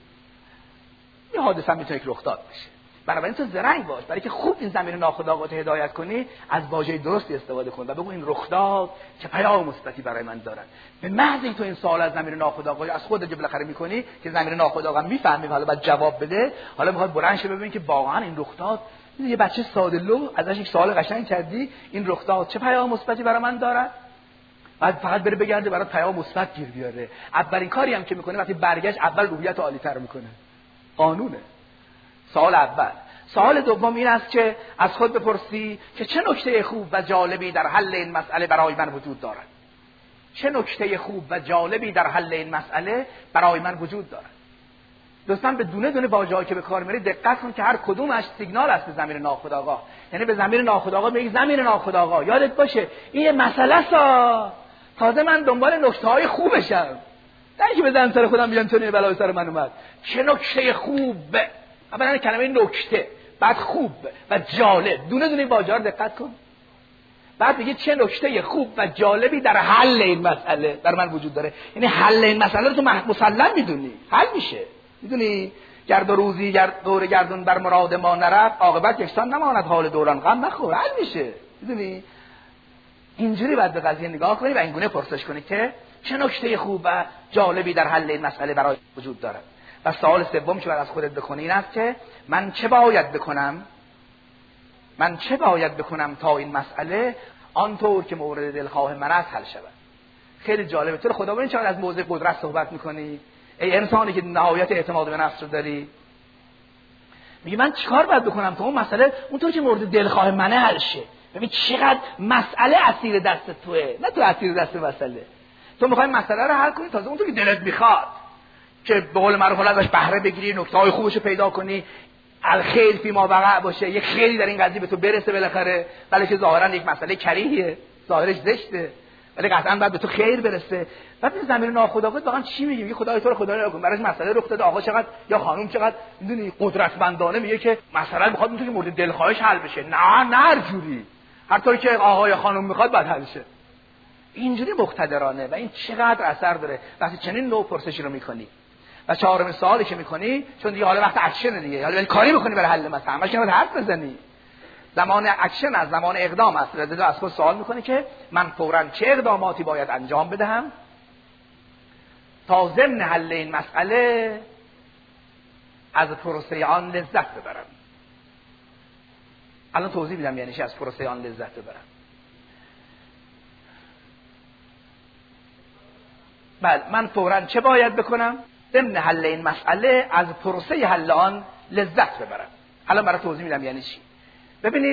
این حادثه هم میتونه یک رخداد بشه. بنابراین تو زرنگ باش، برای که خوب این زمین ناخودآگاه هدایت کنی، از واژه درستی استفاده کن و بگو این رخداد چه پیام مثبتی برای من دارد. به محض اینکه تو این سوال از زمین ناخودآگاه از خودت بالاخره میکنی که زمین ناخودآگاه میفهمی، حالا بعد جواب بده، حالا میخواد بلند شه ببین که واقعا این رخداد، یه بچه ساده لوح ازش یک سوال قشنگ کردی، این رخداد چه پیام مثبتی برای من دارد؟ بعد فقط بره بگرده برات پیام مثبت گیر بیاره. اولین کاری هم که میکنه وقتی برگشت اول روحیت عالی‌تر میکنه. قانونه. سوال اول. سوال دوم این است که از خود بپرسی که چه نکته خوب و جالبی در حل این مسئله برای من وجود دارد. چه نکته خوب و جالبی در حل این مسئله برای من وجود دارد. دوستان به دونه دونه واژه‌ای که به کار می‌بری دقت کن که هر کدومش سیگنال است به زمین ناخودآگاه. یعنی به زمین ناخودآگاه میگی زمین ناخودآگاه یادت باشه این یه مسئله است. تازه من دنبال نکته‌های خوبشم. نه اینکه بزنم سر خودم بیان چون بلای سر من اومد. چه نکته خوبه. اولا کلمه نکته، بعد خوب و جالب، دونه دونه واژه‌ها رو دقت کن. بعد میگه چه نکته خوب و جالبی در حل این مسئله در من وجود داره. یعنی حل این مسئله رو تو مسلم میدونی، حل میشه. میدونی گرد و روزی گرد دور گردون بر مراد ما نرفت، عاقبت یکسان نماند حال دوران، غم نخور، حل میشه. میدونی اینجوری باید به قضیه نگاه کنی و این گونه پرسش کنی که چه نکته خوب و جالبی در حل این مسئله برای وجود داره. و سوال سوم که باید از خودت بکنی این است که من چه باید بکنم؟ من چه باید بکنم تا این مسئله آنطور که مورد دلخواه من است حل شود. خیلی جالبه. تو خدا ببین چقدر از موضوع قدرت صحبت میکنی. ای انسانی که نهایت اعتماد به نفس رو داری، میگی من چیکار باید بکنم تا اون مسئله اونطور که مورد دلخواه منه حل شه. ببین چقدر مسئله اسیر دست توئه، نه تو اسیر دست مسئله. تو میخوای مسئله رو حل کنی تازه اونطور که دلت میخواد، که به قول معروف ازش بهره بگیری، نکته‌های خوبش رو پیدا کنی، الخیر فی ما وقع باشه، یک خیری در این قضیه به تو برسه بالاخره، ولی که ظاهرا یک مسئله کریهه، ظاهرش زشته، ولی قطعاً بعد به تو خیر برسه. بعد این زمین ناخودآگاه واقعا چی میگه؟ میگه خدای تو رو خدا نکن، براش مسئله رخ داده، آقا چقدر یا خانم چقدر میدونی قدرتمندانه میگه که مسئله میخواد اونطور که مورد دلخواهش حل بشه. نه نه هر جوری، هر طوری که آقا یا خانم میخواد بعد حل شه. اینجوری مقتدرانه و این چقدر اثر داره وقتی چنین نوع پرسشی رو میکنی. و چهارمین سوالی که میکنی، چون دیگه حالا وقت اکشن دیگه، حالا ولی کاری میکنی برای حل مسئله، همش نباید حرف بزنی. زمان اکشن از زمان اقدام است. لذا از خود سوال میکنی که من فوراً چه اقداماتی باید انجام بدهم تا ضمن حل این مسئله از پروسه آن لذت ببرم. الان توضیح میدم یعنی چی از پروسه آن لذت ببرم. بله، من فوراً چه باید بکنم ضمن حل این مسئله از پروسه حل آن لذت ببرم. الان برای توضیح میدم یعنی چی. ببینید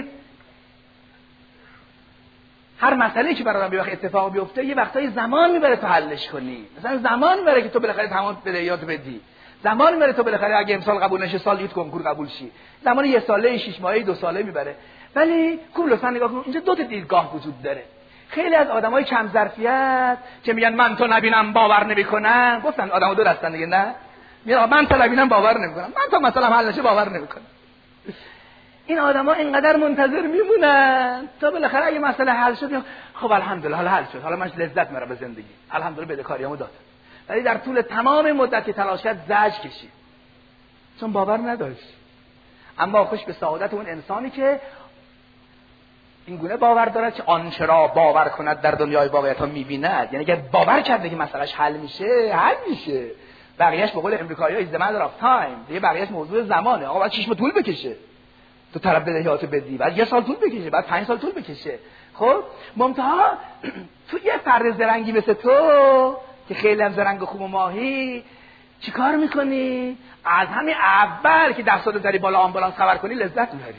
هر مسئله‌ای که برای من اتفاق بیفته یه وقتایی زمان میبره تا حلش کنی. مثلا زمان میبره که تو بالاخره تمام بدهیات بدی، زمان میبره تو بالاخره اگه امسال قبول نشه سال دیگه کنکور قبول شی، زمان یه ساله، شش ماهه، دو ساله میبره. ولی خوب لطفا نگاه کن، اینجا دو تا دیدگاه وجود داره. خیلی از آدمای کم ظرفیت که میگن من تو نبینم باور نمیکنن، گفتن آدمو دو دستن دیگه، نه میگن من تو نبینم باور نمیکنم، من تو مثلا حل نشه باور نمیکنم. این آدما اینقدر منتظر میمونن تا بالاخره اگه مسئله حل شد، خب الحمدلله حالا حل شد، حالا من لذت میبرم به زندگی، الحمدلله بدهکاریامو دادم. ولی در طول تمام مدت که تلاش کرد زجر کشید، چون باور نداشت. اما خوش به سعادت اون انسانی که این گونه باور دارد که آنچه را باور کند در دنیای واقعیت ها میبیند. یعنی اگر باور کرده که مسئلهش حل میشه، حل میشه. بقیه‌اش به قول امریکایی‌ها is the matter of time، دیگه بقیه‌اش موضوع زمانه. آقا بعد شش ماه طول بکشه تو طرف بدهیاتو بدی، بعد یه سال طول بکشه، بعد پنج سال طول بکشه. خب منتها تو یه فرد زرنگی مثل تو که خیلی هم زرنگ خوب و ماهی، چی کار میکنی؟ از همین اول که دستاتو داری بالا آمبولانس خبر کنی لذت میبری.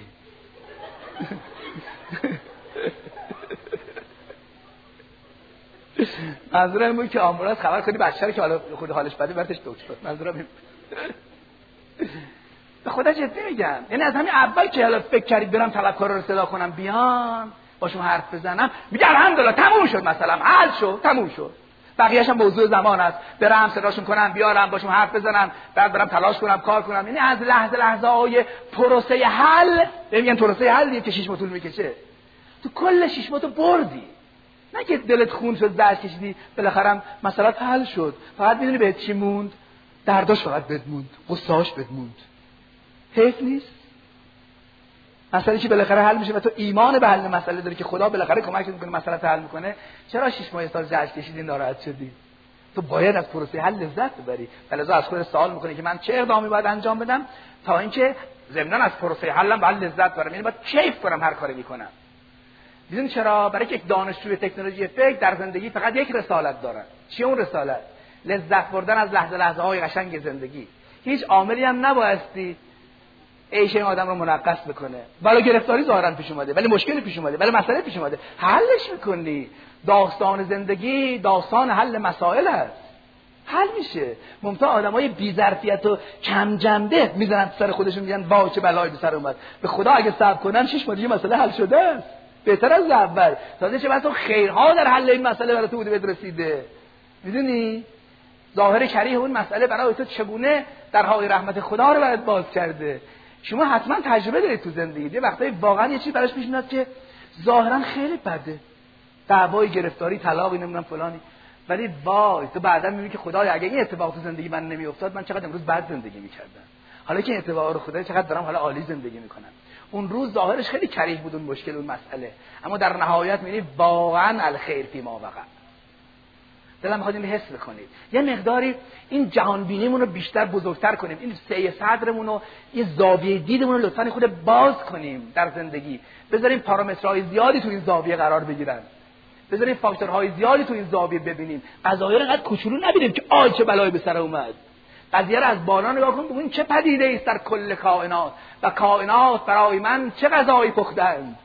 منظورم اینه که آمبولانس خبر کنی بچه رو که حالا خود حالش بده برتش دکتر. منظورم این به خدا جدی میگم. یعنی از همین اول که حالا فکر کردید برم طلبکارا رو صدا کنم بیان باشون حرف بزنم، میگه الحمدلله تموم شد، مثلا حل شد، تموم شد. بقیه‌اش هم موضوع زمان است. برم صداشون کنم بیارم باشون حرف بزنم، بعد برم تلاش کنم کار کنم. یعنی از لحظه لحظه های پروسه حل، میگن پروسه حل دیگه که شش ماه طول میکشه. تو کل شش ماه تو بردی. نه که دلت خون شد درد کشیدی بالاخره مسئله حل شد. فقط میدونی بهت چی موند؟ درداش فقط بهت موند، غصه‌اش بهت موند. حیف نیست؟ مسئله که بالاخره حل میشه و تو ایمان به حل مسئله داری که خدا بالاخره کمک میکنه مسئله حل میکنه. چرا شش ماه سال جهش کشیدی ناراحت شدی؟ تو باید از پروسه حل لذت ببری. لذا از خودت سوال میکنی که من چه اقدامی باید انجام بدم تا اینکه ضمناً از پروسه حلم باید لذت ببرم، یعنی باید کیف کنم هر کاری میکنم. میدونی چرا؟ برای که یک دانشجوی تکنولوژی فکر در زندگی فقط یک رسالت داره. چی اون رسالت؟ لذت بردن از لحظه لحظه های قشنگ زندگی. هیچ عاملی هم نبایستی عیش این آدم رو منقص بکنه. ولی گرفتاری ظاهرا پیش اومده، ولی مشکلی پیش اومده، ولی مسئله پیش اومده، حلش میکنی. داستان زندگی داستان حل مسائل است. حل میشه. ممتاز آدمای بی ظرفیت و کم جنبه میزنن سر خودشون میگن وای چه بلایی به سر اومد. به خدا اگه صبر کنن شش ماه دیگه مسئله حل شده است. بهتر از اول. تازه چه بسا خیرها در حل این مسئله برای تو بوده رسیده. میدونی؟ ظاهر کریه اون مسئله برای تو چگونه درهای رحمت خدا رو برات باز کرده. شما حتما تجربه دارید تو زندگی. یه وقتایی واقعا یه چیزی براش پیش میاد که ظاهرا خیلی بده. دعوای گرفتاری، طلاقی، نمیدونم فلانی. ولی وای تو بعدا میبینی که خدایا اگه این اتفاق تو زندگی من نمیافتاد من چقدر امروز بد زندگی میکردم. حالا که این اتفاق رو خدایا چقدر دارم حالا عالی زندگی میکنم. اون روز ظاهرش خیلی کریه بود اون مشکل اون مسئله، اما در نهایت میبینی واقعا الخیر فی ما وقع. دلم میخواد اینو حس بکنید. یه مقداری این جهان بینیمون رو بیشتر بزرگتر کنیم. این سعی صدرمون رو، یه زاویه دیدمون رو لطفاً خود باز کنیم در زندگی. بذاریم پارامترهای زیادی تو این زاویه قرار بگیرن. بذاریم فاکتورهای زیادی تو این زاویه ببینیم. قضایا رو انقدر کوچولو نبینیم که آی چه بلایی به سر اومد. قضیه رو از بالا نگاه کن ببین چه پدیده است در کل کائنات و کائنات برای من چه غذایی پختند.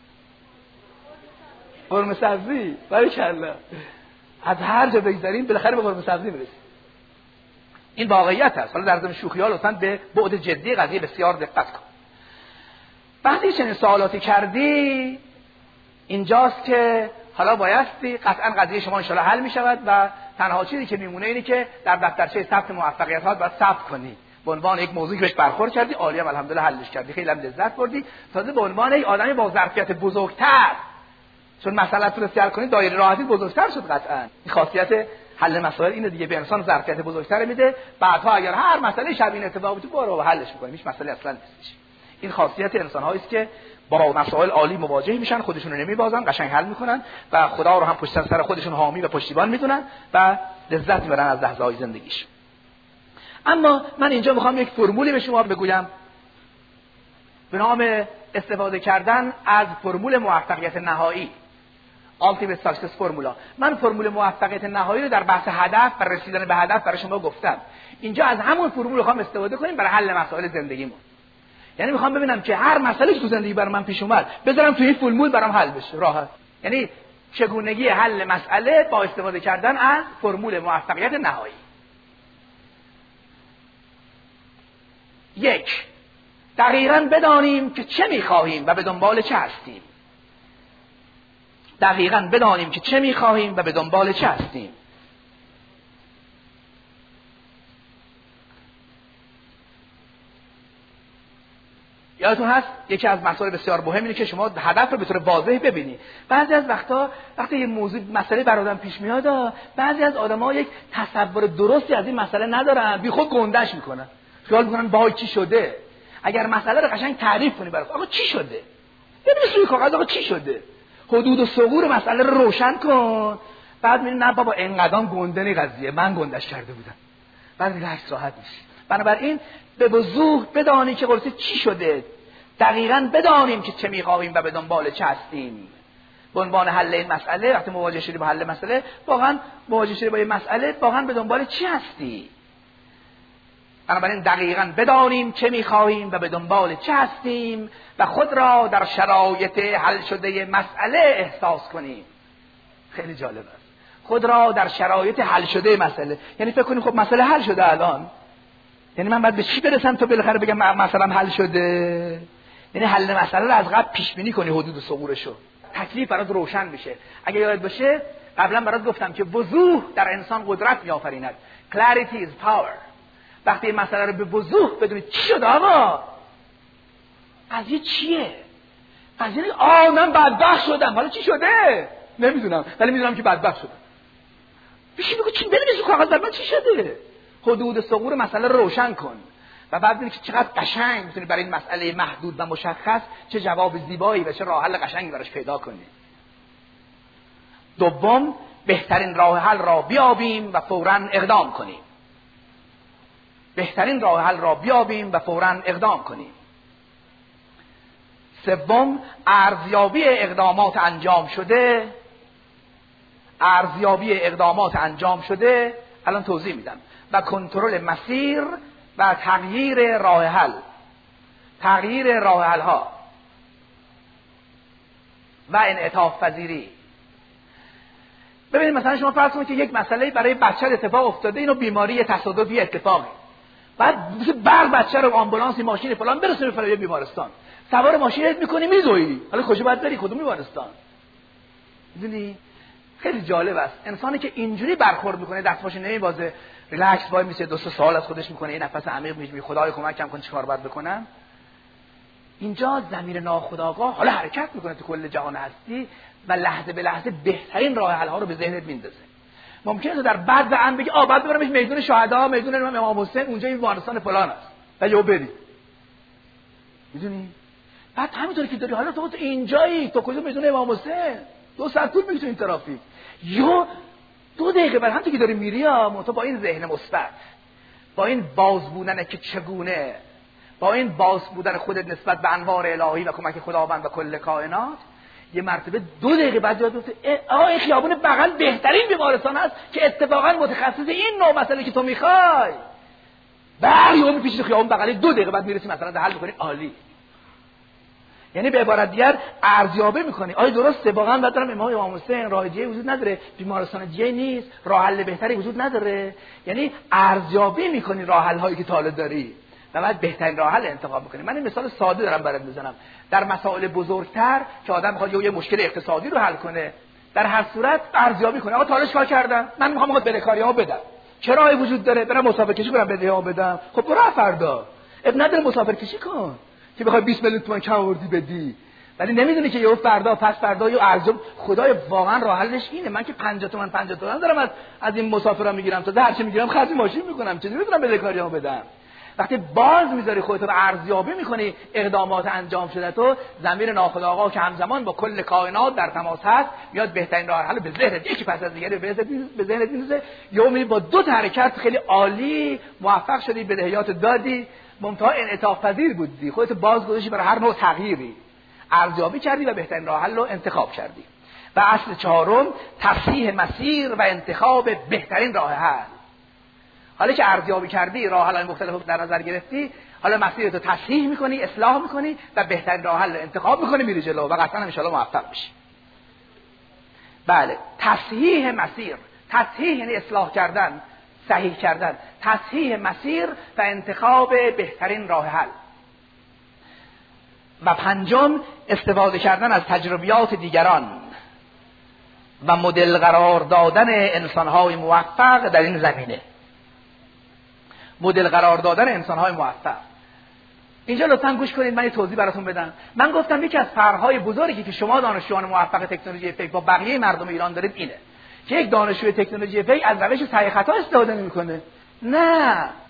قرمه سبزی باریکلا. از هر جا بگذاریم بالاخره به قرمه سبزی میرسیم. این واقعیت است. حالا در ضمن شوخی‌ها لطفاً به بعد جدی قضیه بسیار دقت کن. وقتی چنین سوالاتی کردی اینجاست که حالا بایستی قطعاً قضیه شما ان شاءالله حل می‌شود و تنها چیزی که میمونه اینه که در دفترچه ثبت موفقیت‌ها باید ثبت کنی. به عنوان یک موضوعی که بهش برخورد کردی، عالی هم الحمدلله حلش کردی، خیلی هم لذت بردی. تازه به عنوان یک آدمی با ظرفیت بزرگتر، چون مسئله رو حل کنی دایره راحتی بزرگتر شد قطعاً. این خاصیت حل مسائل اینه دیگه، به انسان ظرفیت بزرگتر میده. بعدها اگر هر مسئله شبیه این اتفاق بیفته برو حلش می‌کنی، هیچ مسئله اصلا نیست. این خاصیت انسان‌هایی است که با مسائل عالی مواجه میشن، خودشون رو نمیبازن، قشنگ حل میکنن و خدا رو هم پشت سر خودشون حامی و پشتیبان میدونن و لذت میبرن از لحظه‌های زندگیش. اما من اینجا میخوام یک فرمولی به شما بگویم به نام استفاده کردن از فرمول موفقیت نهایی، Ultimate Success Formula. من فرمول موفقیت نهایی رو در بحث هدف و رسیدن به هدف برای شما گفتم. اینجا از همون فرمول میخوام استفاده کنیم برای حل مسائل زندگیمون. یعنی میخوام ببینم که هر مسئله که تو زندگی برای من پیش اومد بذارم تو این فرمول برام حل بشه راحت. یعنی چگونگی حل مسئله با استفاده کردن از فرمول موفقیت نهایی. یک، دقیقاً بدانیم که چه میخواهیم و به دنبال چه هستیم. دقیقاً بدانیم که چه میخواهیم و به دنبال چه هستیم. یادتون هست یکی از مسائل بسیار مهم اینه که شما هدف رو به طور واضح ببینید. بعضی از وقتا وقتی یه موضوع مسئله بر آدم پیش میاد، بعضی از آدم‌ها یک تصور درستی از این مسئله ندارن، بیخود گندش میکنن. خیال میکنن وای چی شده. اگر مسئله رو قشنگ تعریف کنی برای آقا چی شده؟ ببین روی کاغذ آقا چی شده؟ حدود و ثغور مسئله رو روشن کن. بعد میبینی نه بابا اینقدر گندنی قضیه، من گندش کرده بودم. بعد ریلکس راحت میشی. بنابراین به وضوح بدانی که قرصه چی شده، دقیقاً بدانیم که چه میخواهیم و به دنبال چه هستیم. به عنوان حل این مسئله، وقتی مواجه شدی با حل مسئله، واقعاً مواجه شدی با این مسئله، واقعاً به دنبال چی هستی؟ بنابراین دقیقاً بدانیم چه می‌خواهیم و به دنبال چه هستیم و خود را در شرایط حل شده مسئله احساس کنیم. خیلی جالب است. خود را در شرایط حل شده مسئله، یعنی فکر کنیم خب مسئله حل شده الان، یعنی من باید به چی برسم تا بالاخره بگم مثلا حل شده؟ یعنی حل مسئله رو از قبل پیش بینی کنی، حدود ثغورشو، تکلیف برات روشن میشه. اگه یاد باشه قبلا برات گفتم که وضوح در انسان قدرت میآفریند. clarity is power. وقتی مسئله رو به وضوح بدونید چی شده آقا، قضیه چیه، قضیه آ من بدبخت شدم، حالا چی شده نمیدونم ولی میدونم که بدبخت شدم. بشین بگو چی بنویس کاغذ بر من چی شده، حدود ثغور مسئله رو روشن کن و بعد ببین که چقدر قشنگ میتونی برای این مسئله محدود و مشخص چه جواب زیبایی و چه راه حل قشنگی براش پیدا کنی. دوم، بهترین راه حل را بیابیم و فوراً اقدام کنیم. بهترین راه حل را بیابیم و فوراً اقدام کنیم. سوم، ارزیابی اقدامات انجام شده. ارزیابی اقدامات انجام شده الان توضیح میدم و کنترل مسیر و تغییر راه حل. تغییر راه حل ها و انعطاف پذیری. ببینید مثلا شما فرض کنید که یک مسئله برای بچه اتفاق افتاده، اینو بیماری تصادفی اتفاقی، بعد مثل برق بچه رو آمبولانس ماشین فلان برسونه به فلان بیمارستان، سوار ماشینت میکنی میدوی، حالا کجا باید بری، کدوم بیمارستان؟ میدونی خیلی جالب است انسانی که اینجوری برخورد میکنه، دستاشو نمیبازه، ریلکس وای میشه، دو سه سوال از خودش میکنه، یه نفس عمیق میکشه، خدای کمکم کن چیکار باید بکنم. اینجا ضمیر ناخودآگاه حالا حرکت میکنه تو کل جهان هستی و لحظه به لحظه بهترین راه حل ها رو به ذهنت میندازه. ممکنه تو در بعد و ام بگی آ بعد ببرمش میدون شهدا، میدون امام حسین، اونجا این بیمارستان فلان است و یهو بری. میدونی؟ بعد همینطوری که داری حالا تو اینجایی، تو کجا میدون امام حسین؟ دو ساعت طول میکشه تو این ترافیک. یا دو دقیقه بعد هم تو که داری میری ها، تو با این ذهن مثبت، با این باز بودن که چگونه، با این باز بودن خودت نسبت به انوار الهی و کمک خداوند و کل کائنات، یه مرتبه دو دقیقه بعد یاد بیفته آقا این خیابون بغل بهترین بیمارستان است که اتفاقا متخصص این نوع مسئله که تو میخوای. بعد یهو میپیچی خیابون بغلی، دو دقیقه بعد میرسی مثلا حل میکنی، عالی. یعنی به عبارت دیگر ارزیابی میکنی آیا درسته واقعا بعد دارم امام امام حسین راه دیگه وجود نداره، بیمارستان دیگه نیست، راه حل بهتری وجود نداره. یعنی ارزیابی میکنی راه حل هایی که تا حالا داری و بعد بهترین راه حل انتخاب میکنی. من این مثال ساده دارم برات میزنم. در مسائل بزرگتر که آدم میخواد یه مشکل اقتصادی رو حل کنه، در هر صورت ارزیابی کنه آقا تا حالا چیکار کردم، من میخوام آقا بدهکاری‌ها بدم، چه راهی وجود داره برم مسافرکشی کنم بدهی‌ها بدم. خب برو فردا اب نداره مسافرکشی کن که بخوای بیست میلیون تومان کم آوردی بدی، ولی نمیدونی که یهو فردا پس فردا یه ارزیاب خدای واقعا راه حلش اینه. من که پنجاه تومن پنجاه تومن دارم از از این مسافرا میگیرم، تا هر چی میگیرم خرج ماشین میکنم، چه میتونم بدهکاری‌ها بدم. وقتی باز میذاری خودت رو ارزیابی میکنی اقدامات انجام شده، تو ضمیر ناخودآگاه که همزمان با کل کائنات در تماس هست میاد بهترین راه حل به ذهنت یکی پس از دیگری به ذهنت میذاره. یهو میبینی با دو تا حرکت خیلی عالی موفق شدی، بدهیات دادی، منتها انعطاف پذیر بودی، خودت باز گذاشتی برای هر نوع تغییری، ارزیابی کردی و بهترین راه حل رو انتخاب کردی. و اصل چهارم، تصحیح مسیر و انتخاب بهترین راه حل. حالا که ارزیابی کردی، راه حل‌های مختلف در نظر گرفتی، حالا مسیرتو تصحیح میکنی، اصلاح میکنی و بهترین راه حل انتخاب میکنی، میری جلو و قطعا ان شاءالله موفق میشی. بله، تصحیح مسیر، تصحیح یعنی اصلاح کردن، صحیح کردن، تصحیح مسیر و انتخاب بهترین راه حل. و پنجم، استفاده کردن از تجربیات دیگران و مدل قرار دادن انسان‌های موفق در این زمینه. مدل قرار دادن انسان‌های موفق. اینجا لطفاً گوش کنید، من یه توضیح براتون بدم. من گفتم یکی از فرق‌های بزرگی که شما دانشجویان موفق تکنولوژی فکر با بقیه مردم ایران دارید اینه که یک دانشجوی تکنولوژی فکر از روش صحیح خطا استفاده نمی‌کنه. نه،